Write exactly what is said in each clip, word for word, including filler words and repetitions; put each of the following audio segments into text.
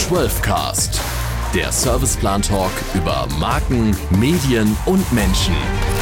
zwölf Cast, der Serviceplan-Talk über Marken, Medien und Menschen.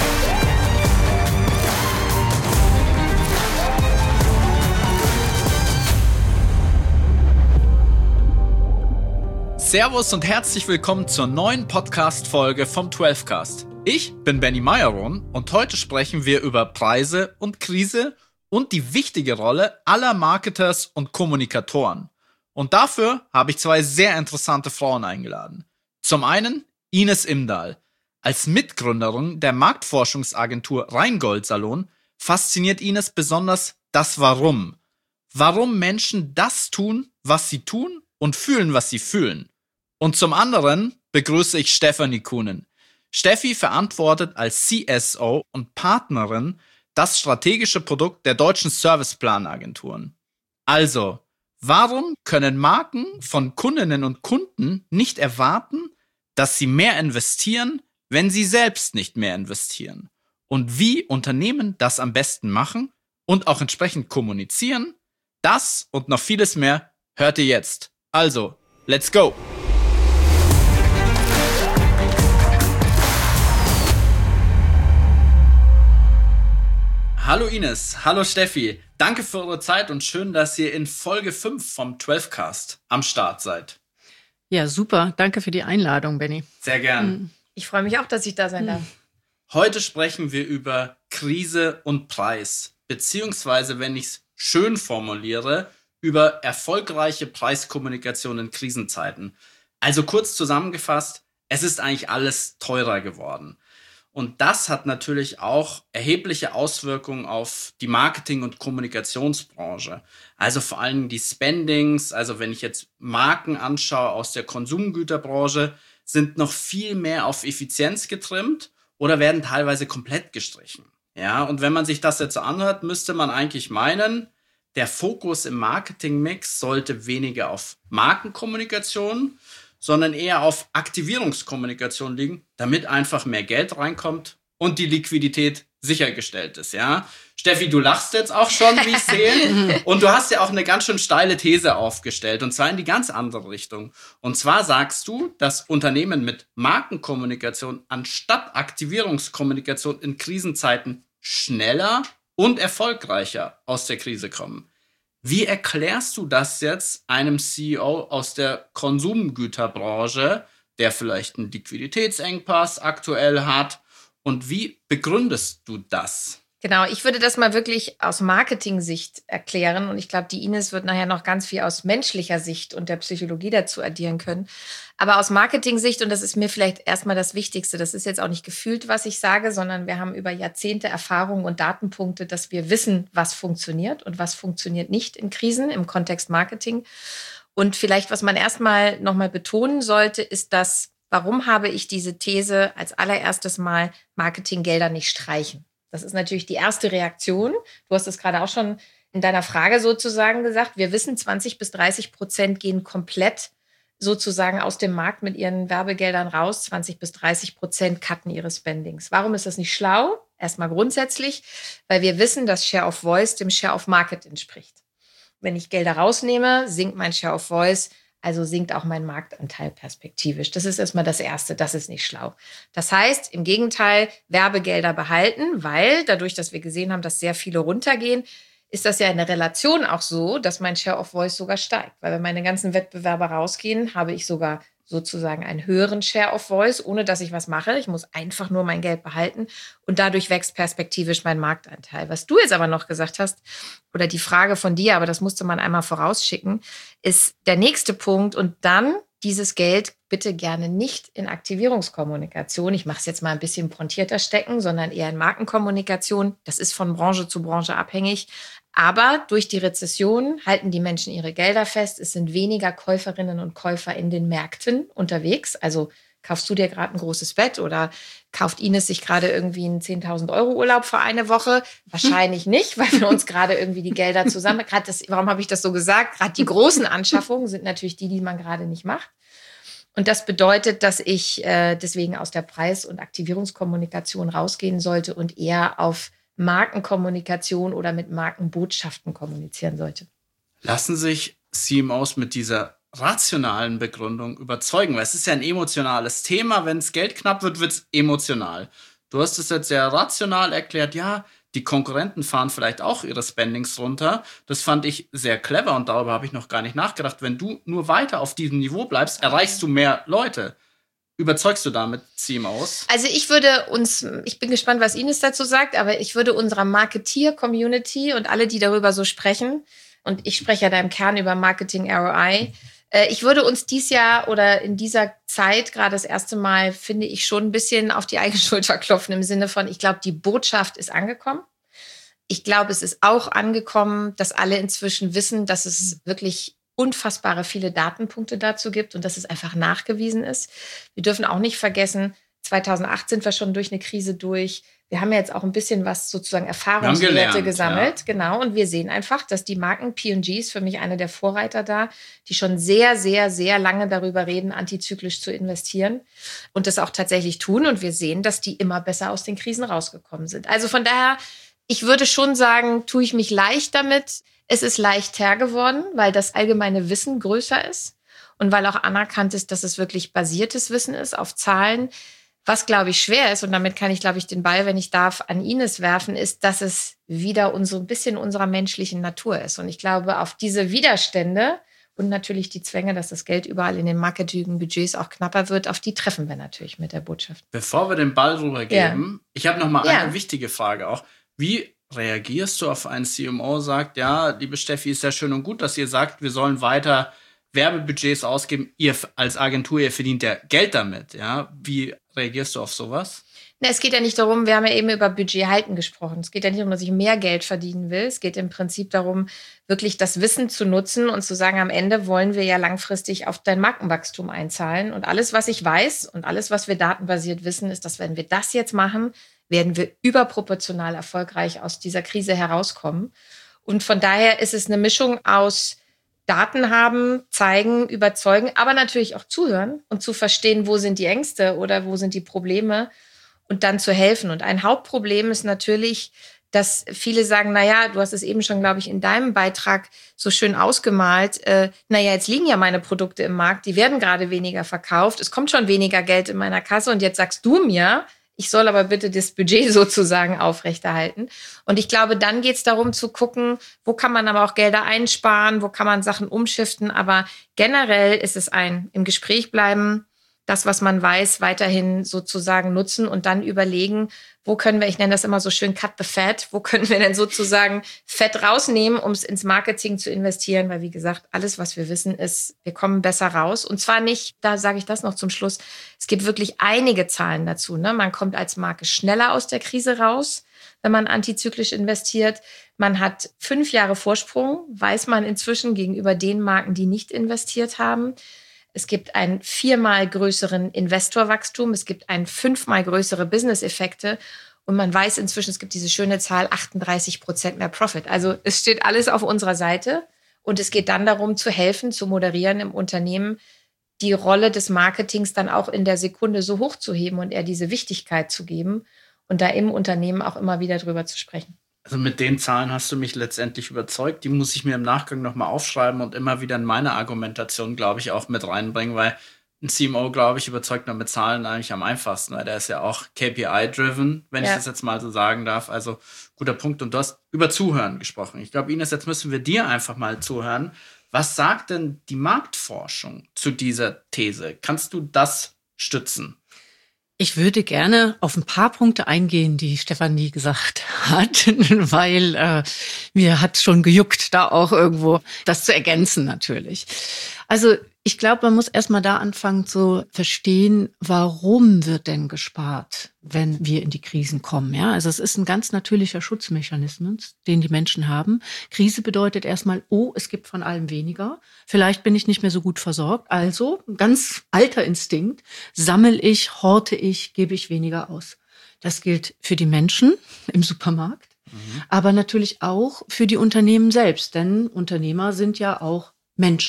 Servus und herzlich willkommen zur neuen Podcast-Folge vom zwölf Cast. Ich bin Benny Meyerron und heute sprechen wir über Preise und Krise und die wichtige Rolle aller Marketers und Kommunikatoren. Und dafür habe ich zwei sehr interessante Frauen eingeladen. Zum einen Ines Imdahl. Als Mitgründerin der Marktforschungsagentur Rheingold Salon fasziniert Ines besonders das Warum. Warum Menschen das tun, was sie tun und fühlen, was sie fühlen. Und zum anderen begrüße ich Stefanie Kuhnen. Steffi verantwortet als C S O und Partnerin das strategische Produkt der deutschen Serviceplan-Agenturen. Also, warum können Marken von Kundinnen und Kunden nicht erwarten, dass sie mehr investieren, wenn sie selbst nicht mehr investieren? Und wie Unternehmen das am besten machen und auch entsprechend kommunizieren? Das und noch vieles mehr hört ihr jetzt. Also, let's go! Hallo Ines, hallo Steffi. Danke für eure Zeit und schön, dass ihr in Folge fünf vom zwölf Cast am Start seid. Ja, super. Danke für die Einladung, Benny. Sehr gern. Ich freue mich auch, dass ich da sein darf. Heute sprechen wir über Krise und Preis, beziehungsweise, wenn ich es schön formuliere, über erfolgreiche Preiskommunikation in Krisenzeiten. Also kurz zusammengefasst, es ist eigentlich alles teurer geworden. Und das hat natürlich auch erhebliche Auswirkungen auf die Marketing- und Kommunikationsbranche. Also vor allem die Spendings, also wenn ich jetzt Marken anschaue aus der Konsumgüterbranche, sind noch viel mehr auf Effizienz getrimmt oder werden teilweise komplett gestrichen. Ja, und wenn man sich das jetzt so anhört, müsste man eigentlich meinen, der Fokus im Marketingmix sollte weniger auf Markenkommunikation, sondern eher auf Aktivierungskommunikation liegen, damit einfach mehr Geld reinkommt und die Liquidität sichergestellt ist, ja. Steffi, du lachst jetzt auch schon, wie ich sehe. Und du hast ja auch eine ganz schön steile These aufgestellt, und zwar in die ganz andere Richtung. Und zwar sagst du, dass Unternehmen mit Markenkommunikation anstatt Aktivierungskommunikation in Krisenzeiten schneller und erfolgreicher aus der Krise kommen. Wie erklärst du das jetzt einem C E O aus der Konsumgüterbranche, der vielleicht einen Liquiditätsengpass aktuell hat? Und wie begründest du das? Genau, ich würde das mal wirklich aus Marketing-Sicht erklären. Und ich glaube, die Ines wird nachher noch ganz viel aus menschlicher Sicht und der Psychologie dazu addieren können. Aber aus Marketing-Sicht, und das ist mir vielleicht erstmal das Wichtigste, das ist jetzt auch nicht gefühlt, was ich sage, sondern wir haben über Jahrzehnte Erfahrung und Datenpunkte, dass wir wissen, was funktioniert und was funktioniert nicht in Krisen im Kontext Marketing. Und vielleicht, was man erstmal nochmal betonen sollte, ist, dass, warum habe ich diese These als allererstes Mal Marketinggelder nicht streichen? Das ist natürlich die erste Reaktion. Du hast es gerade auch schon in deiner Frage sozusagen gesagt. Wir wissen, zwanzig bis dreißig Prozent gehen komplett sozusagen aus dem Markt mit ihren Werbegeldern raus. zwanzig bis dreißig Prozent cutten ihre Spendings. Warum ist das nicht schlau? Erstmal grundsätzlich, weil wir wissen, dass Share of Voice dem Share of Market entspricht. Wenn ich Gelder rausnehme, sinkt mein Share of Voice, also sinkt auch mein Marktanteil perspektivisch. Das ist erstmal das Erste, das ist nicht schlau. Das heißt, im Gegenteil, Werbegelder behalten, weil dadurch, dass wir gesehen haben, dass sehr viele runtergehen, ist das ja in der Relation auch so, dass mein Share of Voice sogar steigt. Weil wenn meine ganzen Wettbewerber rausgehen, habe ich sogar sozusagen einen höheren Share of Voice, ohne dass ich was mache. Ich muss einfach nur mein Geld behalten und dadurch wächst perspektivisch mein Marktanteil. Was du jetzt aber noch gesagt hast, oder die Frage von dir, aber das musste man einmal vorausschicken, ist der nächste Punkt, und dann dieses Geld bitte gerne nicht in Aktivierungskommunikation, ich mache es jetzt mal ein bisschen pointierter stecken, sondern eher in Markenkommunikation. Das ist von Branche zu Branche abhängig. Aber durch die Rezession halten die Menschen ihre Gelder fest. Es sind weniger Käuferinnen und Käufer in den Märkten unterwegs. Also kaufst du dir gerade ein großes Bett oder kauft Ines sich gerade irgendwie einen zehntausend Euro Urlaub für eine Woche? Wahrscheinlich nicht, weil wir uns gerade irgendwie die Gelder zusammen... Gerade das, warum habe ich das so gesagt? Gerade die großen Anschaffungen sind natürlich die, die man gerade nicht macht. Und das bedeutet, dass ich äh, deswegen aus der Preis- und Aktivierungskommunikation rausgehen sollte und eher auf Markenkommunikation oder mit Markenbotschaften kommunizieren sollte. Lassen sich C M Os mit dieser rationalen Begründung überzeugen, weil es ist ja ein emotionales Thema. Wenn es Geld knapp wird, wird es emotional. Du hast es jetzt sehr rational erklärt, ja, die Konkurrenten fahren vielleicht auch ihre Spendings runter. Das fand ich sehr clever und darüber habe ich noch gar nicht nachgedacht. Wenn du nur weiter auf diesem Niveau bleibst, erreichst du mehr Leute. Überzeugst du damit C M Os? Also ich würde uns, ich bin gespannt, was Ines dazu sagt, aber ich würde unserer Marketeer-Community und alle, die darüber so sprechen, und ich spreche ja da im Kern über Marketing R O I, äh, ich würde uns dies Jahr oder in dieser Zeit gerade das erste Mal, finde ich, schon ein bisschen auf die eigene Schulter klopfen im Sinne von, ich glaube, die Botschaft ist angekommen. Ich glaube, es ist auch angekommen, dass alle inzwischen wissen, dass es wirklich unfassbare viele Datenpunkte dazu gibt und dass es einfach nachgewiesen ist. Wir dürfen auch nicht vergessen, zweitausendachtzehn sind wir schon durch eine Krise durch. Wir haben ja jetzt auch ein bisschen was sozusagen Erfahrungswerte gelernt, gesammelt. Ja. Genau. Und wir sehen einfach, dass die Marken, P und G ist für mich eine der Vorreiter da, die schon sehr, sehr, sehr lange darüber reden, antizyklisch zu investieren und das auch tatsächlich tun. Und wir sehen, dass die immer besser aus den Krisen rausgekommen sind. Also von daher, ich würde schon sagen, tue ich mich leicht damit. Es ist leichter geworden, weil das allgemeine Wissen größer ist und weil auch anerkannt ist, dass es wirklich basiertes Wissen ist auf Zahlen. Was, glaube ich, schwer ist, und damit kann ich, glaube ich, den Ball, wenn ich darf, an Ines werfen, ist, dass es wieder so ein bisschen unserer menschlichen Natur ist. Und ich glaube, auf diese Widerstände und natürlich die Zwänge, dass das Geld überall in den Marketing-Budgets auch knapper wird, auf die treffen wir natürlich mit der Botschaft. Bevor wir den Ball rübergeben, ja. ich habe noch mal ja. eine wichtige Frage auch. Wie reagierst du auf einen C M O, sagt, ja, liebe Steffi, ist ja schön und gut, dass ihr sagt, wir sollen weiter Werbebudgets ausgeben. Ihr als Agentur, ihr verdient ja Geld damit. Ja, wie reagierst du auf sowas? Na, es geht ja nicht darum, wir haben ja eben über Budget halten gesprochen. Es geht ja nicht darum, dass ich mehr Geld verdienen will. Es geht im Prinzip darum, wirklich das Wissen zu nutzen und zu sagen, am Ende wollen wir ja langfristig auf dein Markenwachstum einzahlen. Und alles, was ich weiß und alles, was wir datenbasiert wissen, ist, dass wenn wir das jetzt machen, werden wir überproportional erfolgreich aus dieser Krise herauskommen. Und von daher ist es eine Mischung aus Daten haben, zeigen, überzeugen, aber natürlich auch zuhören und zu verstehen, wo sind die Ängste oder wo sind die Probleme und dann zu helfen. Und ein Hauptproblem ist natürlich, dass viele sagen, naja, du hast es eben schon, glaube ich, in deinem Beitrag so schön ausgemalt, äh, naja, jetzt liegen ja meine Produkte im Markt, die werden gerade weniger verkauft, es kommt schon weniger Geld in meiner Kasse und jetzt sagst du mir, ich soll aber bitte das Budget sozusagen aufrechterhalten. Und ich glaube, dann geht es darum zu gucken, wo kann man aber auch Gelder einsparen, wo kann man Sachen umschiften. Aber generell ist es ein im Gespräch bleiben, das, was man weiß, weiterhin sozusagen nutzen und dann überlegen, wo können wir, ich nenne das immer so schön cut the fat, wo können wir denn sozusagen Fett rausnehmen, um es ins Marketing zu investieren, weil wie gesagt, alles, was wir wissen, ist, wir kommen besser raus und zwar nicht, da sage ich das noch zum Schluss, es gibt wirklich einige Zahlen dazu, ne? Man kommt als Marke schneller aus der Krise raus, wenn man antizyklisch investiert. Man hat fünf Jahre Vorsprung, weiß man inzwischen gegenüber den Marken, die nicht investiert haben. Es gibt einen viermal größeren Investorwachstum. Es gibt einen fünfmal größere Business-Effekte. Und man weiß inzwischen, es gibt diese schöne Zahl, achtunddreißig Prozent mehr Profit. Also es steht alles auf unserer Seite. Und es geht dann darum, zu helfen, zu moderieren im Unternehmen, die Rolle des Marketings dann auch in der Sekunde so hoch zu heben und eher diese Wichtigkeit zu geben und da im Unternehmen auch immer wieder drüber zu sprechen. Also mit den Zahlen hast du mich letztendlich überzeugt. Die muss ich mir im Nachgang nochmal aufschreiben und immer wieder in meine Argumentation, glaube ich, auch mit reinbringen, weil ein C M O, glaube ich, überzeugt man mit Zahlen eigentlich am einfachsten, weil der ist ja auch K P I-driven, wenn ja. ich das jetzt mal so sagen darf. Also guter Punkt. Und du hast über Zuhören gesprochen. Ich glaube, Ines, jetzt müssen wir dir einfach mal zuhören. Was sagt denn die Marktforschung zu dieser These? Kannst du das stützen? Ich würde gerne auf ein paar Punkte eingehen, die Stefanie gesagt hat, weil äh, mir hat schon gejuckt, da auch irgendwo das zu ergänzen natürlich. Also ich glaube, man muss erstmal da anfangen zu verstehen, warum wird denn gespart, wenn wir in die Krisen kommen. Ja, also es ist ein ganz natürlicher Schutzmechanismus, den die Menschen haben. Krise bedeutet erstmal, oh, es gibt von allem weniger. Vielleicht bin ich nicht mehr so gut versorgt. Also, ein ganz alter Instinkt, sammle ich, horte ich, gebe ich weniger aus. Das gilt für die Menschen im Supermarkt, mhm. aber natürlich auch für die Unternehmen selbst. Denn Unternehmer sind ja auch Menschen.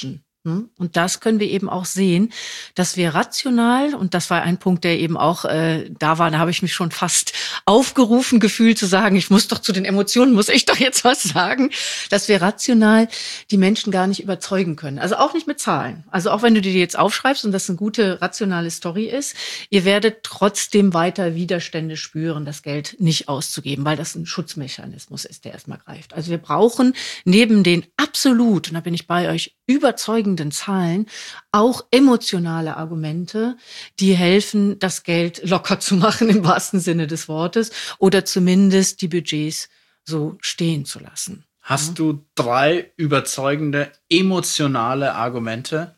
Und das können wir eben auch sehen, dass wir rational, und das war ein Punkt, der eben auch äh, da war, da habe ich mich schon fast aufgerufen gefühlt zu sagen, ich muss doch zu den Emotionen, muss ich doch jetzt was sagen, dass wir rational die Menschen gar nicht überzeugen können. Also auch nicht mit Zahlen. Also auch wenn du dir die jetzt aufschreibst und das eine gute rationale Story ist, ihr werdet trotzdem weiter Widerstände spüren, das Geld nicht auszugeben, weil das ein Schutzmechanismus ist, der erstmal greift. Also wir brauchen neben den absolut, und da bin ich bei euch, überzeugenden Zahlen auch emotionale Argumente, die helfen, das Geld locker zu machen im wahrsten Sinne des Wortes oder zumindest die Budgets so stehen zu lassen. Hast ja. du drei überzeugende emotionale Argumente?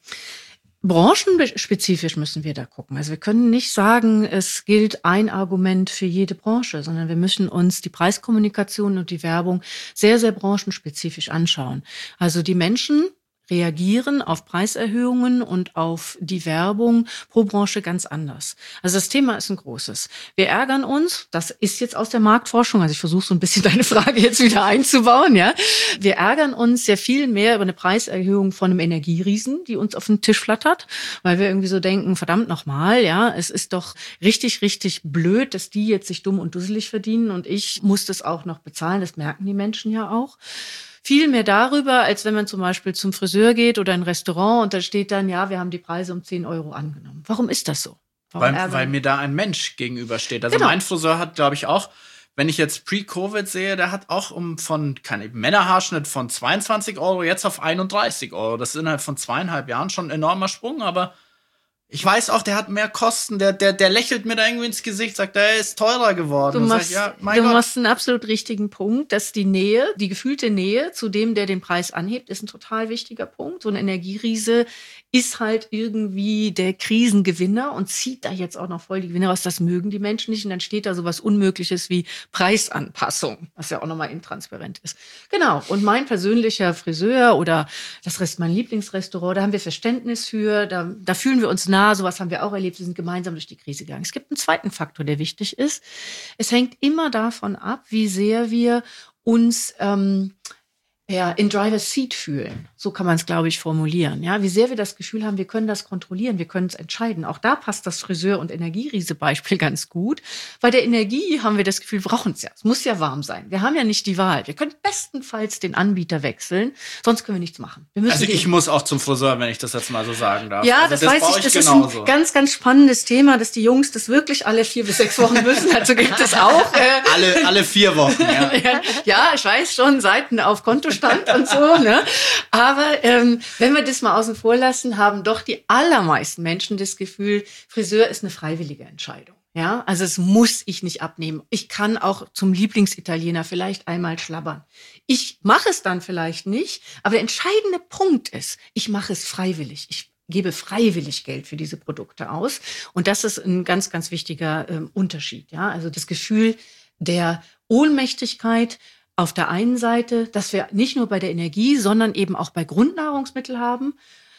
Branchenspezifisch müssen wir da gucken. Also wir können nicht sagen, es gilt ein Argument für jede Branche, sondern wir müssen uns die Preiskommunikation und die Werbung sehr, sehr branchenspezifisch anschauen. Also die Menschen reagieren auf Preiserhöhungen und auf die Werbung pro Branche ganz anders. Also das Thema ist ein großes. Wir ärgern uns, das ist jetzt aus der Marktforschung, also ich versuche so ein bisschen deine Frage jetzt wieder einzubauen, ja. Wir ärgern uns sehr viel mehr über eine Preiserhöhung von einem Energieriesen, die uns auf den Tisch flattert, weil wir irgendwie so denken, verdammt nochmal, ja, es ist doch richtig, richtig blöd, dass die jetzt sich dumm und dusselig verdienen und ich muss das auch noch bezahlen, das merken die Menschen ja auch. Viel mehr darüber, als wenn man zum Beispiel zum Friseur geht oder ein Restaurant und da steht dann, ja, wir haben die Preise um zehn Euro angenommen. Warum ist das so? Weil, weil mir da ein Mensch gegenübersteht. Also genau. Mein Friseur hat, glaube ich, auch, wenn ich jetzt Pre-Covid sehe, der hat auch um von, keine Männerhaarschnitt von zweiundzwanzig Euro jetzt auf einunddreißig Euro. Das ist innerhalb von zweieinhalb Jahren schon ein enormer Sprung, aber ich weiß auch, der hat mehr Kosten, der, der, der lächelt mir da irgendwie ins Gesicht, sagt, der ist teurer geworden. Du machst, ich, ja, du machst einen absolut richtigen Punkt, dass die Nähe, die gefühlte Nähe zu dem, der den Preis anhebt, ist ein total wichtiger Punkt. So ein Energieriese ist halt irgendwie der Krisengewinner und zieht da jetzt auch noch voll die Gewinner raus. Das mögen die Menschen nicht und dann steht da sowas Unmögliches wie Preisanpassung, was ja auch nochmal intransparent ist. Genau, und mein persönlicher Friseur oder das Rest mein Lieblingsrestaurant, da haben wir Verständnis für, da, da fühlen wir uns nah, sowas haben wir auch erlebt, wir sind gemeinsam durch die Krise gegangen. Es gibt einen zweiten Faktor, der wichtig ist. Es hängt immer davon ab, wie sehr wir uns ähm, ja, in Driver's Seat fühlen. So kann man es, glaube ich, formulieren. Ja, wie sehr wir das Gefühl haben, wir können das kontrollieren, wir können es entscheiden. Auch da passt das Friseur- und Energieriese-Beispiel ganz gut. Bei der Energie haben wir das Gefühl, wir brauchen es ja. Es muss ja warm sein. Wir haben ja nicht die Wahl. Wir können bestenfalls den Anbieter wechseln, sonst können wir nichts machen. Wir müssen also ich muss auch zum Friseur, wenn ich das jetzt mal so sagen darf. Ja, also das, das weiß ich. ich Das genauso. ist ein ganz, ganz spannendes Thema, dass die Jungs das wirklich alle vier bis sechs Wochen müssen. Also gibt es auch. Äh, alle, alle vier Wochen, ja. Ja, ich weiß schon, Seiten auf Kontostand und so, ne? Aber ähm, wenn wir das mal außen vor lassen, haben doch die allermeisten Menschen das Gefühl, Friseur ist eine freiwillige Entscheidung. Ja, also es muss ich nicht abnehmen. Ich kann auch zum Lieblingsitaliener vielleicht einmal schlabbern. Ich mache es dann vielleicht nicht, aber der entscheidende Punkt ist, ich mache es freiwillig. Ich gebe freiwillig Geld für diese Produkte aus. Und das ist ein ganz, ganz wichtiger ähm, Unterschied. Ja, also das Gefühl der Ohnmächtigkeit auf der einen Seite, dass wir nicht nur bei der Energie, sondern eben auch bei Grundnahrungsmitteln haben.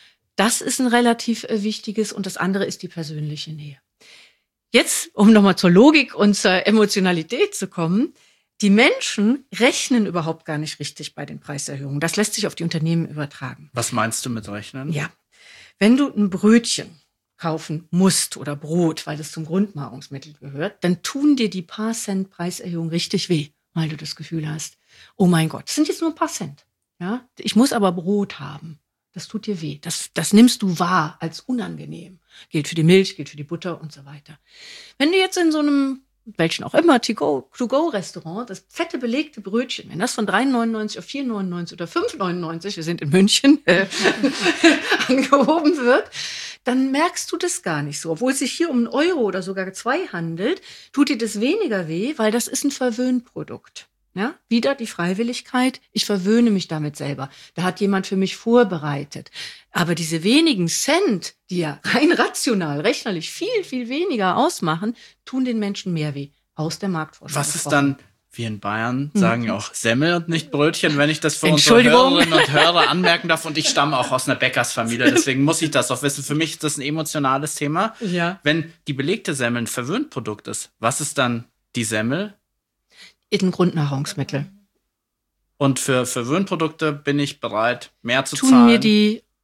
Das ist ein relativ äh, wichtiges. Und das andere ist die persönliche Nähe. Jetzt, um nochmal zur Logik und zur Emotionalität zu kommen, die Menschen rechnen überhaupt gar nicht richtig bei den Preiserhöhungen. Das lässt sich auf die Unternehmen übertragen. Was meinst du mit rechnen? Ja, wenn du ein Brötchen kaufen musst oder Brot, weil das zum Grundnahrungsmittel gehört, dann tun dir die paar Cent Preiserhöhung richtig weh, weil du das Gefühl hast, oh mein Gott, das sind jetzt nur ein paar Cent. Ja, ich muss aber Brot haben. Das tut dir weh. Das, das nimmst du wahr als unangenehm. Gilt für die Milch, gilt für die Butter und so weiter. Wenn du jetzt in so einem, welchen auch immer, To-Go-Restaurant, das fette belegte Brötchen, wenn das von drei neunundneunzig auf vier neunundneunzig oder fünf neunundneunzig, wir sind in München, äh, angehoben wird, dann merkst du das gar nicht so. Obwohl es sich hier um einen Euro oder sogar zwei handelt, tut dir das weniger weh, weil das ist ein Verwöhnprodukt. Ja, wieder die Freiwilligkeit. Ich verwöhne mich damit selber. Da hat jemand für mich vorbereitet. Aber diese wenigen Cent, die ja rein rational, rechnerlich viel, viel weniger ausmachen, tun den Menschen mehr weh. Aus der Marktforschung. Was ist dann, wir in Bayern sagen ja auch Semmel und nicht Brötchen, wenn ich das für unsere Entschuldigung. Hörerinnen und Hörer anmerken darf. Und ich stamme auch aus einer Bäckersfamilie, deswegen muss ich das auch wissen. Für mich ist das ein emotionales Thema. Ja. Wenn die belegte Semmel ein Verwöhnprodukt ist, was ist dann die Semmel? Ein Grundnahrungsmittel. Und für Verwöhnprodukte bin ich bereit, mehr zu Tun zahlen. mir die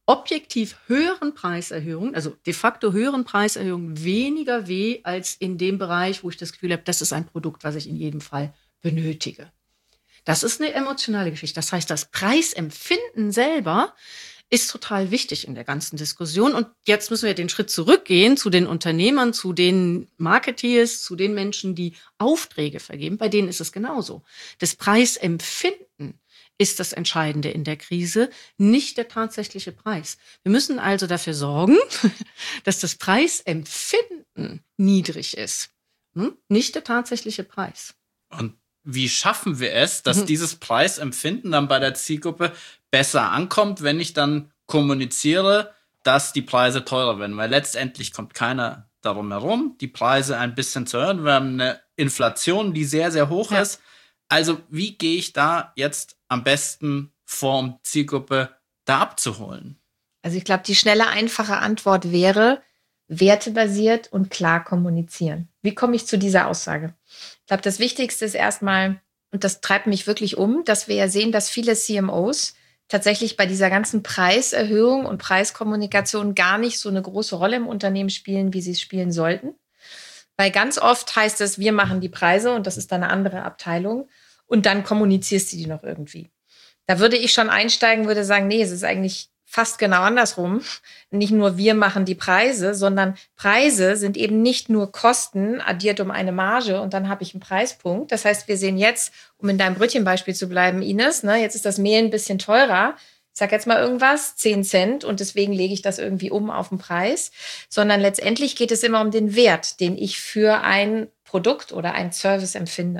objektiv höheren Preiserhöhungen, also de facto höheren Preiserhöhungen, weniger weh als in dem Bereich, wo ich das Gefühl habe, das ist ein Produkt, was ich in jedem Fall benötige. Das ist eine emotionale Geschichte. Das heißt, das Preisempfinden selber ist total wichtig in der ganzen Diskussion. Und jetzt müssen wir den Schritt zurückgehen zu den Unternehmern, zu den Marketeers, zu den Menschen, die Aufträge vergeben. Bei denen ist es genauso. Das Preisempfinden ist das Entscheidende in der Krise, nicht der tatsächliche Preis. Wir müssen also dafür sorgen, dass das Preisempfinden niedrig ist, hm? Nicht der tatsächliche Preis. Und wie schaffen wir es, dass mhm. dieses Preisempfinden dann bei der Zielgruppe besser ankommt, wenn ich dann kommuniziere, dass die Preise teurer werden? Weil letztendlich kommt keiner darum herum, die Preise ein bisschen zu erhöhen. Wir haben eine Inflation, die sehr, sehr hoch ja. ist. Also wie gehe ich da jetzt am besten vor, um Zielgruppe da abzuholen? Also ich glaube, die schnelle, einfache Antwort wäre, wertebasiert und klar kommunizieren. Wie komme ich zu dieser Aussage? Ich glaube, das Wichtigste ist erstmal, und das treibt mich wirklich um, dass wir ja sehen, dass viele C M Os tatsächlich bei dieser ganzen Preiserhöhung und Preiskommunikation gar nicht so eine große Rolle im Unternehmen spielen, wie sie es spielen sollten. Weil ganz oft heißt es, wir machen die Preise und das ist dann eine andere Abteilung und dann kommunizierst du die noch irgendwie. Da würde ich schon einsteigen, würde sagen, nee, es ist eigentlich fast genau andersrum. Nicht nur wir machen die Preise, sondern Preise sind eben nicht nur Kosten addiert um eine Marge und dann habe ich einen Preispunkt. Das heißt, wir sehen jetzt, um in deinem Brötchenbeispiel zu bleiben, Ines, ne, jetzt ist das Mehl ein bisschen teurer. Ich sag jetzt mal irgendwas, zehn Cent und deswegen lege ich das irgendwie um auf den Preis. Sondern letztendlich geht es immer um den Wert, den ich für ein Produkt oder einen Service empfinde.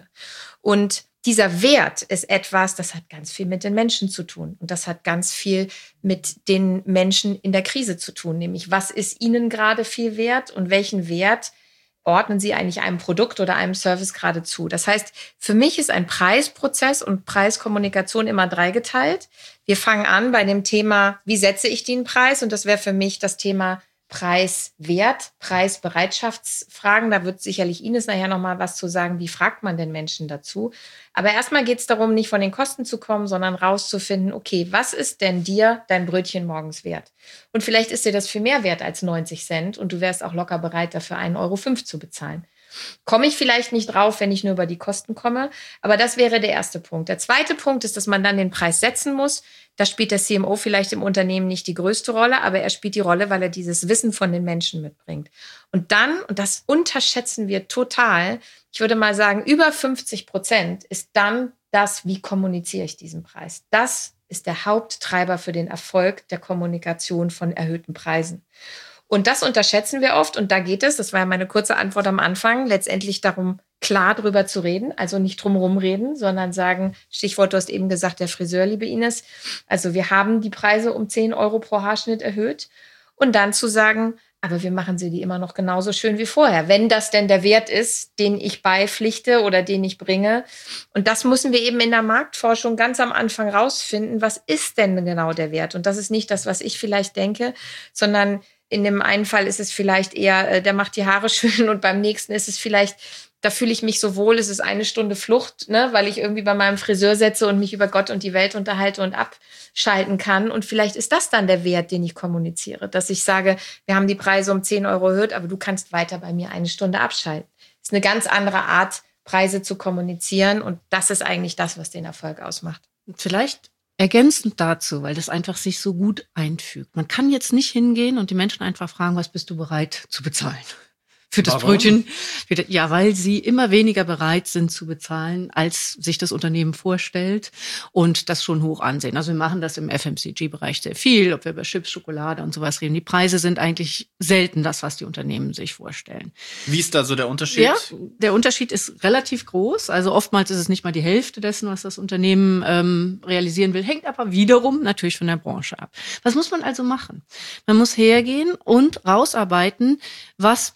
Und dieser Wert ist etwas, das hat ganz viel mit den Menschen zu tun. Und das hat ganz viel mit den Menschen in der Krise zu tun. Nämlich, was ist ihnen gerade viel wert und welchen Wert ordnen sie eigentlich einem Produkt oder einem Service gerade zu. Das heißt, für mich ist ein Preisprozess und Preiskommunikation immer dreigeteilt. Wir fangen an bei dem Thema, wie setze ich den Preis? Und das wäre für mich das Thema Preiswert, Preisbereitschaftsfragen. Da wird sicherlich Ines nachher nochmal was zu sagen, wie fragt man den Menschen dazu. Aber erstmal geht es darum, nicht von den Kosten zu kommen, sondern rauszufinden, okay, was ist denn dir dein Brötchen morgens wert? Und vielleicht ist dir das viel mehr wert als neunzig Cent und du wärst auch locker bereit, dafür einen Euro fünf zu bezahlen. Komme ich vielleicht nicht drauf, wenn ich nur über die Kosten komme, aber das wäre der erste Punkt. Der zweite Punkt ist, dass man dann den Preis setzen muss. Da spielt der C M O vielleicht im Unternehmen nicht die größte Rolle, aber er spielt die Rolle, weil er dieses Wissen von den Menschen mitbringt. Und dann, und das unterschätzen wir total, ich würde mal sagen, über fünfzig Prozent ist dann das, wie kommuniziere ich diesen Preis. Das ist der Haupttreiber für den Erfolg der Kommunikation von erhöhten Preisen. Und das unterschätzen wir oft. Und da geht es, das war ja meine kurze Antwort am Anfang, letztendlich darum, klar drüber zu reden. Also nicht drumherum reden, sondern sagen, Stichwort, du hast eben gesagt, der Friseur, liebe Ines. Also wir haben die Preise um zehn Euro pro Haarschnitt erhöht. Und dann zu sagen, aber wir machen sie die immer noch genauso schön wie vorher. Wenn das denn der Wert ist, den ich beipflichte oder den ich bringe. Und das müssen wir eben in der Marktforschung ganz am Anfang rausfinden. Was ist denn genau der Wert? Und das ist nicht das, was ich vielleicht denke, sondern in dem einen Fall ist es vielleicht eher, äh, der macht die Haare schön und beim nächsten ist es vielleicht, da fühle ich mich so wohl, es ist eine Stunde Flucht, ne, weil ich irgendwie bei meinem Friseur setze und mich über Gott und die Welt unterhalte und abschalten kann. Und vielleicht ist das dann der Wert, den ich kommuniziere, dass ich sage, wir haben die Preise um zehn Euro erhöht, aber du kannst weiter bei mir eine Stunde abschalten. Das ist eine ganz andere Art, Preise zu kommunizieren und das ist eigentlich das, was den Erfolg ausmacht. Vielleicht ergänzend dazu, weil das einfach sich so gut einfügt. Man kann jetzt nicht hingehen und die Menschen einfach fragen, was bist du bereit zu bezahlen? Für das Warum? Brötchen. Ja, weil sie immer weniger bereit sind zu bezahlen, als sich das Unternehmen vorstellt und das schon hoch ansehen. Also wir machen das im F M C G-Bereich sehr viel, ob wir über Chips, Schokolade und sowas reden. Die Preise sind eigentlich selten das, was die Unternehmen sich vorstellen. Wie ist da so der Unterschied? Ja, der Unterschied ist relativ groß. Also oftmals ist es nicht mal die Hälfte dessen, was das Unternehmen ähm, realisieren will. Hängt aber wiederum natürlich von der Branche ab. Was muss man also machen? Man muss hergehen und rausarbeiten, was bedeutet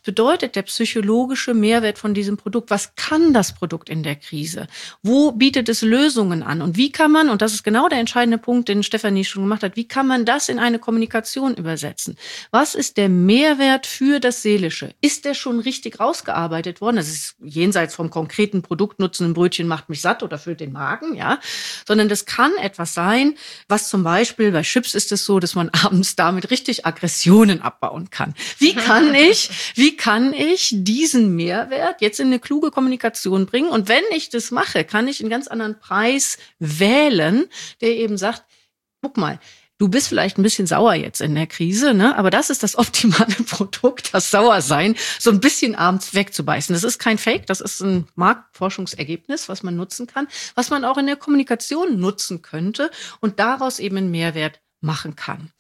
bedeutet der psychologische Mehrwert von diesem Produkt? Was kann das Produkt in der Krise? Wo bietet es Lösungen an? Und wie kann man, und das ist genau der entscheidende Punkt, den Stefanie schon gemacht hat, wie kann man das in eine Kommunikation übersetzen? Was ist der Mehrwert für das Seelische? Ist der schon richtig rausgearbeitet worden? Das ist jenseits vom konkreten Produktnutzen, ein Brötchen macht mich satt oder füllt den Magen, ja. Sondern das kann etwas sein, was zum Beispiel bei Chips ist es so, dass man abends damit richtig Aggressionen abbauen kann. Wie kann ich, wie kann ich diesen Mehrwert jetzt in eine kluge Kommunikation bringen? Und wenn ich das mache, kann ich einen ganz anderen Preis wählen, der eben sagt, guck mal, du bist vielleicht ein bisschen sauer jetzt in der Krise, ne? Aber das ist das optimale Produkt, das Sauersein so ein bisschen abends wegzubeißen. Das ist kein Fake, das ist ein Marktforschungsergebnis, was man nutzen kann, was man auch in der Kommunikation nutzen könnte und daraus eben einen Mehrwert machen kann.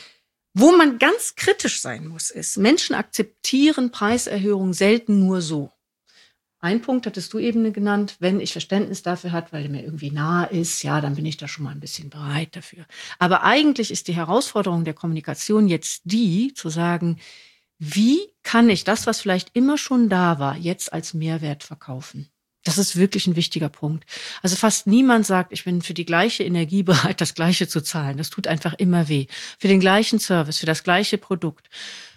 Wo man ganz kritisch sein muss, ist, Menschen akzeptieren Preiserhöhungen selten nur so. Ein Punkt hattest du eben genannt, wenn ich Verständnis dafür habe, weil der mir irgendwie nahe ist, ja, dann bin ich da schon mal ein bisschen bereit dafür. Aber eigentlich ist die Herausforderung der Kommunikation jetzt die, zu sagen, wie kann ich das, was vielleicht immer schon da war, jetzt als Mehrwert verkaufen? Das ist wirklich ein wichtiger Punkt. Also fast niemand sagt, ich bin für die gleiche Energie bereit, das Gleiche zu zahlen. Das tut einfach immer weh. Für den gleichen Service, für das gleiche Produkt.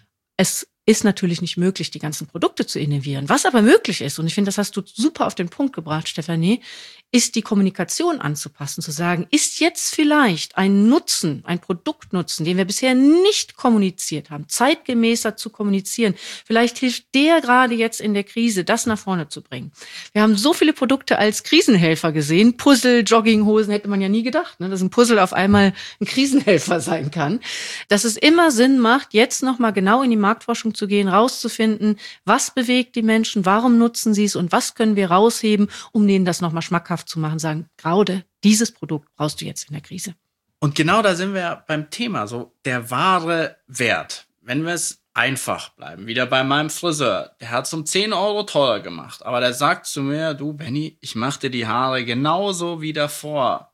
Es ist natürlich nicht möglich, die ganzen Produkte zu innovieren. Was aber möglich ist, und ich finde, das hast du super auf den Punkt gebracht, Stefanie, ist die Kommunikation anzupassen, zu sagen, ist jetzt vielleicht ein Nutzen, ein Produktnutzen, den wir bisher nicht kommuniziert haben, zeitgemäßer zu kommunizieren. Vielleicht hilft der gerade jetzt in der Krise, das nach vorne zu bringen. Wir haben so viele Produkte als Krisenhelfer gesehen. Puzzle, Jogginghosen hätte man ja nie gedacht, ne, dass ein Puzzle auf einmal ein Krisenhelfer sein kann. Dass es immer Sinn macht, jetzt nochmal genau in die Marktforschung zu gehen, rauszufinden, was bewegt die Menschen, warum nutzen sie es und was können wir rausheben, um denen das nochmal schmackhaft zu machen, sagen, Graude, dieses Produkt brauchst du jetzt in der Krise. Und genau da sind wir ja beim Thema, so der wahre Wert. Wenn wir es einfach bleiben, wieder bei meinem Friseur, der hat es um zehn Euro teurer gemacht, aber der sagt zu mir, du Benny, ich mache dir die Haare genauso wie davor.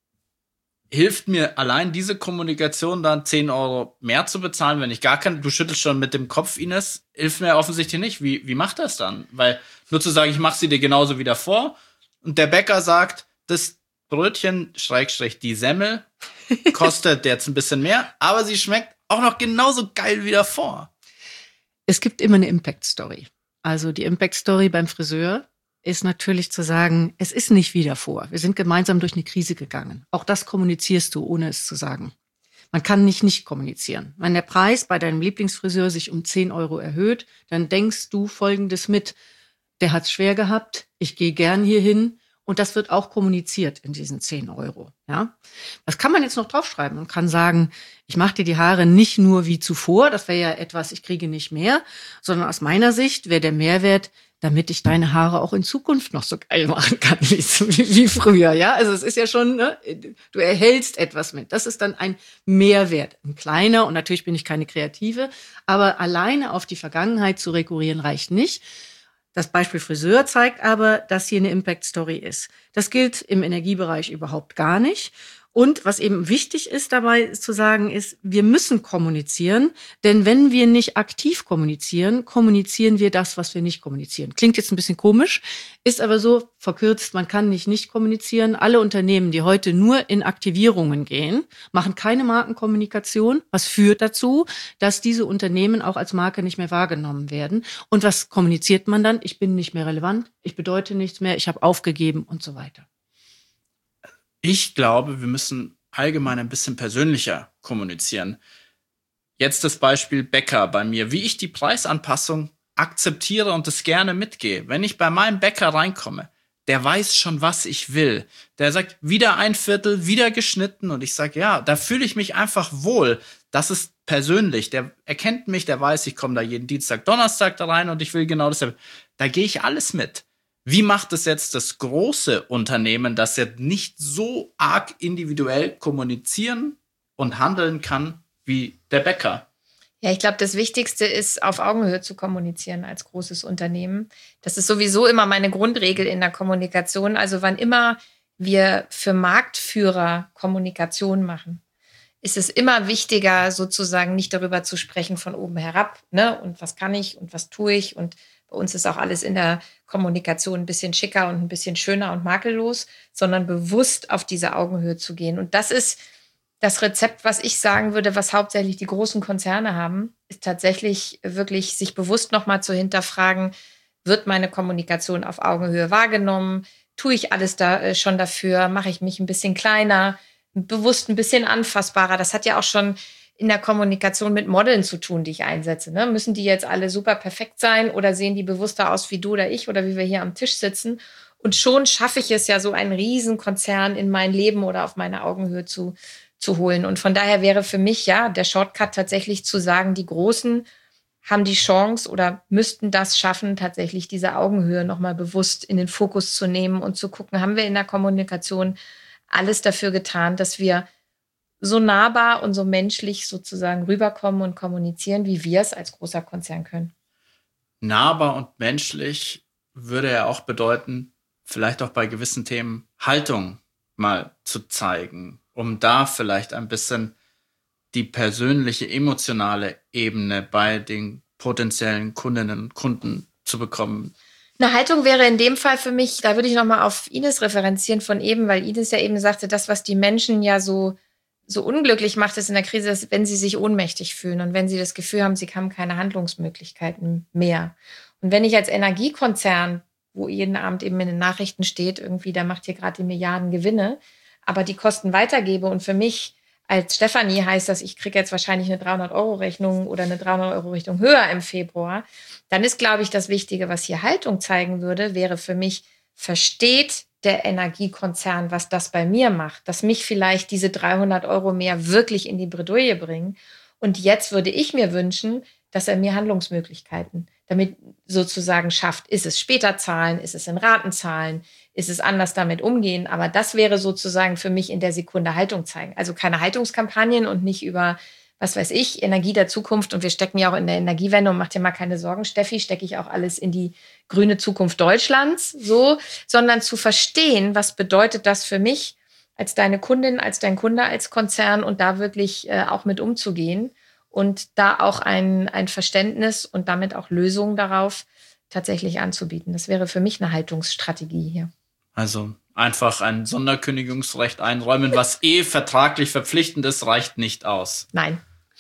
Hilft mir allein diese Kommunikation dann zehn Euro mehr zu bezahlen, wenn ich gar kann, du schüttelst schon mit dem Kopf, Ines, hilft mir offensichtlich nicht. Wie, wie macht das dann? Weil nur zu sagen, ich mache sie dir genauso wie davor, und der Bäcker sagt, das Brötchen, Schrägstrich, die Semmel, kostet jetzt ein bisschen mehr, aber sie schmeckt auch noch genauso geil wie davor. Es gibt immer eine Impact-Story. Also die Impact-Story beim Friseur ist natürlich zu sagen, es ist nicht wie davor. Wir sind gemeinsam durch eine Krise gegangen. Auch das kommunizierst du, ohne es zu sagen. Man kann nicht nicht kommunizieren. Wenn der Preis bei deinem Lieblingsfriseur sich um zehn Euro erhöht, dann denkst du Folgendes mit. Der hat's schwer gehabt, ich gehe gern hier hin und das wird auch kommuniziert in diesen zehn Euro. Ja? Was kann man jetzt noch draufschreiben? Man kann sagen, ich mache dir die Haare nicht nur wie zuvor, das wäre ja etwas, ich kriege nicht mehr, sondern aus meiner Sicht wäre der Mehrwert, damit ich deine Haare auch in Zukunft noch so geil machen kann, wie, wie früher. Ja, also es ist ja schon, ne, du erhältst etwas mit. Das ist dann ein Mehrwert, ein kleiner. Und natürlich bin ich keine Kreative, aber alleine auf die Vergangenheit zu rekurrieren reicht nicht. Das Beispiel Friseur zeigt aber, dass hier eine Impact-Story ist. Das gilt im Energiebereich überhaupt gar nicht. Und was eben wichtig ist dabei zu sagen, ist, wir müssen kommunizieren, denn wenn wir nicht aktiv kommunizieren, kommunizieren wir das, was wir nicht kommunizieren. Klingt jetzt ein bisschen komisch, ist aber so verkürzt, man kann nicht nicht kommunizieren. Alle Unternehmen, die heute nur in Aktivierungen gehen, machen keine Markenkommunikation, was führt dazu, dass diese Unternehmen auch als Marke nicht mehr wahrgenommen werden. Und was kommuniziert man dann? Ich bin nicht mehr relevant, ich bedeute nichts mehr, ich habe aufgegeben und so weiter. Ich glaube, wir müssen allgemein ein bisschen persönlicher kommunizieren. Jetzt das Beispiel Bäcker bei mir. Wie ich die Preisanpassung akzeptiere und es gerne mitgehe. Wenn ich bei meinem Bäcker reinkomme, der weiß schon, was ich will. Der sagt, wieder ein Viertel, wieder geschnitten. Und ich sage, ja, da fühle ich mich einfach wohl. Das ist persönlich. Der erkennt mich, der weiß, ich komme da jeden Dienstag, Donnerstag da rein und ich will genau das. Da gehe ich alles mit. Wie macht es jetzt das große Unternehmen, das jetzt nicht so arg individuell kommunizieren und handeln kann wie der Bäcker? Ja, ich glaube, das Wichtigste ist, auf Augenhöhe zu kommunizieren als großes Unternehmen. Das ist sowieso immer meine Grundregel in der Kommunikation. Also wann immer wir für Marktführer Kommunikation machen, ist es immer wichtiger, sozusagen nicht darüber zu sprechen von oben herab, ne? Und was kann ich und was tue ich? Und bei uns ist auch alles in der Kommunikation ein bisschen schicker und ein bisschen schöner und makellos, sondern bewusst auf diese Augenhöhe zu gehen. Und das ist das Rezept, was ich sagen würde, was hauptsächlich die großen Konzerne haben, ist tatsächlich wirklich sich bewusst nochmal zu hinterfragen, wird meine Kommunikation auf Augenhöhe wahrgenommen? Tue ich alles da schon dafür? Mache ich mich ein bisschen kleiner, bewusst ein bisschen anfassbarer? Das hat ja auch schon in der Kommunikation mit Modeln zu tun, die ich einsetze. Ne? Müssen die jetzt alle super perfekt sein oder sehen die bewusster aus wie du oder ich oder wie wir hier am Tisch sitzen? Und schon schaffe ich es ja, so einen Riesenkonzern in mein Leben oder auf meine Augenhöhe zu, zu holen. Und von daher wäre für mich ja der Shortcut tatsächlich zu sagen, die Großen haben die Chance oder müssten das schaffen, tatsächlich diese Augenhöhe nochmal bewusst in den Fokus zu nehmen und zu gucken, haben wir in der Kommunikation alles dafür getan, dass wir so nahbar und so menschlich sozusagen rüberkommen und kommunizieren, wie wir es als großer Konzern können. Nahbar und menschlich würde ja auch bedeuten, vielleicht auch bei gewissen Themen Haltung mal zu zeigen, um da vielleicht ein bisschen die persönliche, emotionale Ebene bei den potenziellen Kundinnen und Kunden zu bekommen. Eine Haltung wäre in dem Fall für mich, da würde ich nochmal auf Ines referenzieren von eben, weil Ines ja eben sagte, das, was die Menschen ja so, so unglücklich macht, ist in der Krise, ist, wenn sie sich ohnmächtig fühlen und wenn sie das Gefühl haben, sie haben keine Handlungsmöglichkeiten mehr. Und wenn ich als Energiekonzern, wo jeden Abend eben in den Nachrichten steht, irgendwie, da macht ihr gerade die Milliarden Gewinne, aber die Kosten weitergebe und für mich als Stefanie heißt das, ich kriege jetzt wahrscheinlich eine dreihundert-Euro-Rechnung oder eine dreihundert-Euro-Rechnung höher im Februar, dann ist, glaube ich, das Wichtige, was hier Haltung zeigen würde, wäre für mich, versteht der Energiekonzern, was das bei mir macht, dass mich vielleicht diese dreihundert Euro mehr wirklich in die Bredouille bringen. Und jetzt würde ich mir wünschen, dass er mir Handlungsmöglichkeiten damit sozusagen schafft. Ist es später zahlen? Ist es in Raten zahlen? Ist es anders damit umgehen? Aber das wäre sozusagen für mich in der Sekunde Haltung zeigen. Also keine Haltungskampagnen und nicht über, was weiß ich, Energie der Zukunft. Und wir stecken ja auch in der Energiewende und macht dir mal keine Sorgen, Steffi, stecke ich auch alles in die grüne Zukunft Deutschlands, so, sondern zu verstehen, was bedeutet das für mich als deine Kundin, als dein Kunde, als Konzern und da wirklich äh, auch mit umzugehen. Und da auch ein, ein Verständnis und damit auch Lösungen darauf tatsächlich anzubieten. Das wäre für mich eine Haltungsstrategie hier. Also einfach ein Sonderkündigungsrecht einräumen, was eh vertraglich verpflichtend ist, reicht nicht aus. Nein.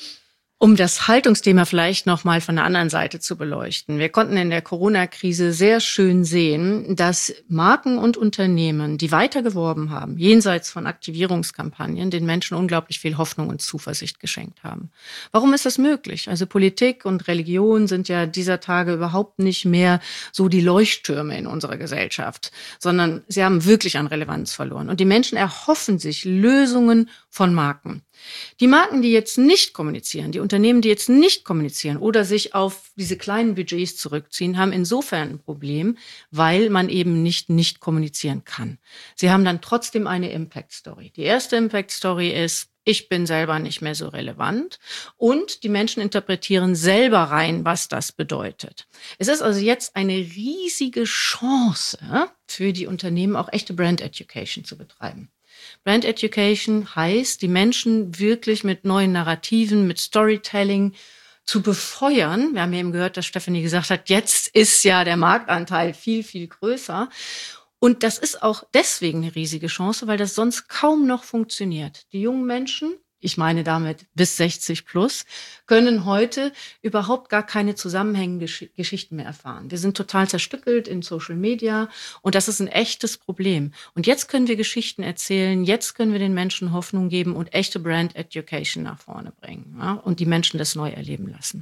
Um das Haltungsthema vielleicht noch mal von der anderen Seite zu beleuchten. Wir konnten in der Corona-Krise sehr schön sehen, dass Marken und Unternehmen, die weiter geworben haben, jenseits von Aktivierungskampagnen, den Menschen unglaublich viel Hoffnung und Zuversicht geschenkt haben. Warum ist das möglich? Also Politik und Religion sind ja dieser Tage überhaupt nicht mehr so die Leuchttürme in unserer Gesellschaft, sondern sie haben wirklich an Relevanz verloren. Und die Menschen erhoffen sich Lösungen von Marken. Die Marken, die jetzt nicht kommunizieren, die Unternehmen, die jetzt nicht kommunizieren oder sich auf diese kleinen Budgets zurückziehen, haben insofern ein Problem, weil man eben nicht nicht kommunizieren kann. Sie haben dann trotzdem eine Impact-Story. Die erste Impact-Story ist, ich bin selber nicht mehr so relevant und die Menschen interpretieren selber rein, was das bedeutet. Es ist also jetzt eine riesige Chance für die Unternehmen, auch echte Brand Education zu betreiben. Brand Education heißt, die Menschen wirklich mit neuen Narrativen, mit Storytelling zu befeuern. Wir haben eben gehört, dass Stefanie gesagt hat, jetzt ist ja der Marktanteil viel, viel größer. Und das ist auch deswegen eine riesige Chance, weil das sonst kaum noch funktioniert. Die jungen Menschen, ich meine damit bis sechzig plus, können heute überhaupt gar keine zusammenhängenden Geschichten mehr erfahren. Wir sind total zerstückelt in Social Media und das ist ein echtes Problem. Und jetzt können wir Geschichten erzählen, jetzt können wir den Menschen Hoffnung geben und echte Brand Education nach vorne bringen, ja, und die Menschen das neu erleben lassen.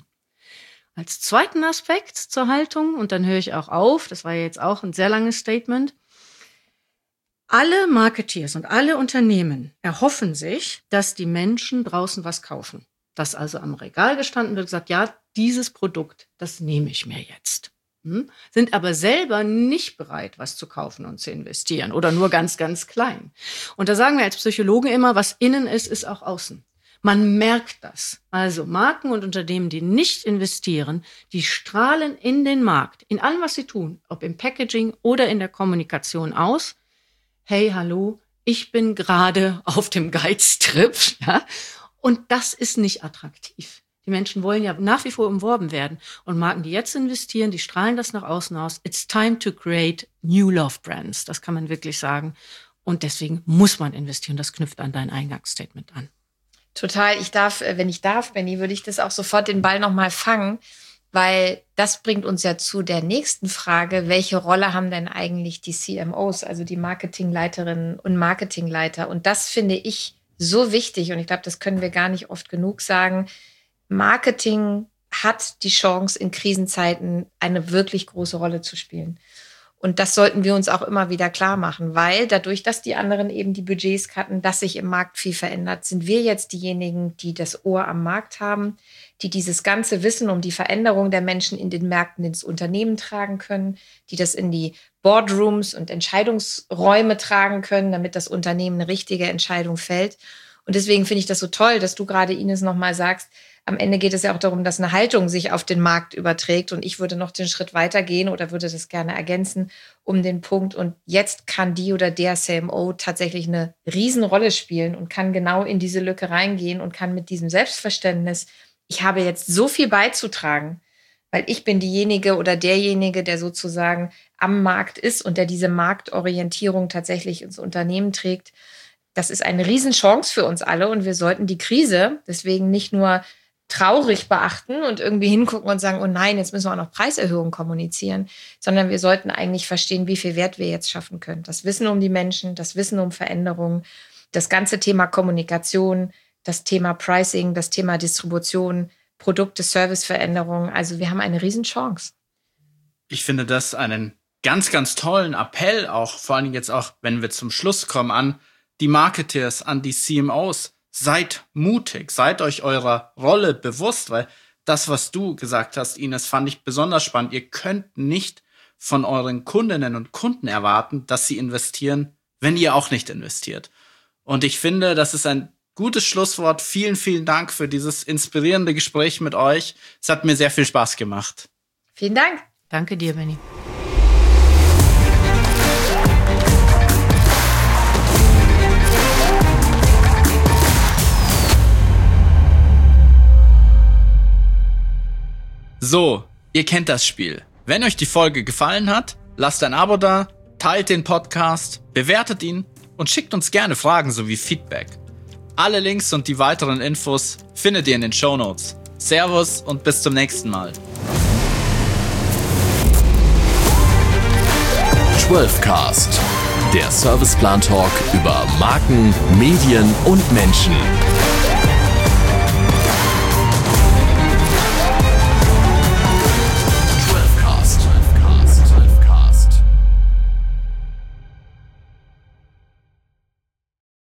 Als zweiten Aspekt zur Haltung, und dann höre ich auch auf, das war ja jetzt auch ein sehr langes Statement, alle Marketeers und alle Unternehmen erhoffen sich, dass die Menschen draußen was kaufen. Dass also am Regal gestanden wird und gesagt, ja, dieses Produkt, das nehme ich mir jetzt. Hm? Sind aber selber nicht bereit, was zu kaufen und zu investieren oder nur ganz, ganz klein. Und da sagen wir als Psychologen immer, was innen ist, ist auch außen. Man merkt das. Also Marken und Unternehmen, die nicht investieren, die strahlen in den Markt, in allem, was sie tun, ob im Packaging oder in der Kommunikation aus. Hey, hallo, ich bin gerade auf dem Geiztrip, ja, Und das ist nicht attraktiv. Die Menschen wollen ja nach wie vor umworben werden. Und Marken, die jetzt investieren, die strahlen das nach außen aus. It's time to create new love brands. Das kann man wirklich sagen. Und deswegen muss man investieren. Das knüpft an dein Eingangsstatement an. Total. Ich darf, wenn ich darf, Benni, würde ich das auch sofort den Ball nochmal fangen, weil das bringt uns ja zu der nächsten Frage. Welche Rolle haben denn eigentlich die C M Os, also die Marketingleiterinnen und Marketingleiter? Und das finde ich so wichtig. Und ich glaube, das können wir gar nicht oft genug sagen. Marketing hat die Chance, in Krisenzeiten eine wirklich große Rolle zu spielen. Und das sollten wir uns auch immer wieder klar machen, weil dadurch, dass die anderen eben die Budgets cutten, dass sich im Markt viel verändert, sind wir jetzt diejenigen, die das Ohr am Markt haben, die dieses ganze Wissen um die Veränderung der Menschen in den Märkten ins Unternehmen tragen können, die das in die Boardrooms und Entscheidungsräume tragen können, damit das Unternehmen eine richtige Entscheidung fällt. Und deswegen finde ich das so toll, dass du gerade, Ines, nochmal sagst, am Ende geht es ja auch darum, dass eine Haltung sich auf den Markt überträgt. Und ich würde noch den Schritt weitergehen oder würde das gerne ergänzen um den Punkt. Und jetzt kann die oder der C M O tatsächlich eine Riesenrolle spielen und kann genau in diese Lücke reingehen und kann mit diesem Selbstverständnis, ich habe jetzt so viel beizutragen, weil ich bin diejenige oder derjenige, der sozusagen am Markt ist und der diese Marktorientierung tatsächlich ins Unternehmen trägt. Das ist eine Riesenchance für uns alle und wir sollten die Krise deswegen nicht nur traurig beachten und irgendwie hingucken und sagen, oh nein, jetzt müssen wir auch noch Preiserhöhungen kommunizieren, sondern wir sollten eigentlich verstehen, wie viel Wert wir jetzt schaffen können. Das Wissen um die Menschen, das Wissen um Veränderungen, das ganze Thema Kommunikation, das Thema Pricing, das Thema Distribution, Produkte, Serviceveränderungen. Also wir haben eine Riesenchance. Ich finde das einen ganz, ganz tollen Appell, auch vor allen Dingen jetzt auch, wenn wir zum Schluss kommen, an die Marketeers, an die C M Os. Seid mutig, seid euch eurer Rolle bewusst, weil das, was du gesagt hast, Ines, fand ich besonders spannend. Ihr könnt nicht von euren Kundinnen und Kunden erwarten, dass sie investieren, wenn ihr auch nicht investiert. Und ich finde, das ist ein gutes Schlusswort. Vielen, vielen Dank für dieses inspirierende Gespräch mit euch. Es hat mir sehr viel Spaß gemacht. Vielen Dank. Danke dir, Benni. So, ihr kennt das Spiel. Wenn euch die Folge gefallen hat, lasst ein Abo da, teilt den Podcast, bewertet ihn und schickt uns gerne Fragen sowie Feedback. Alle Links und die weiteren Infos findet ihr in den Shownotes. Servus und bis zum nächsten Mal. zwölf Cast, der Serviceplan Talk über Marken, Medien und Menschen.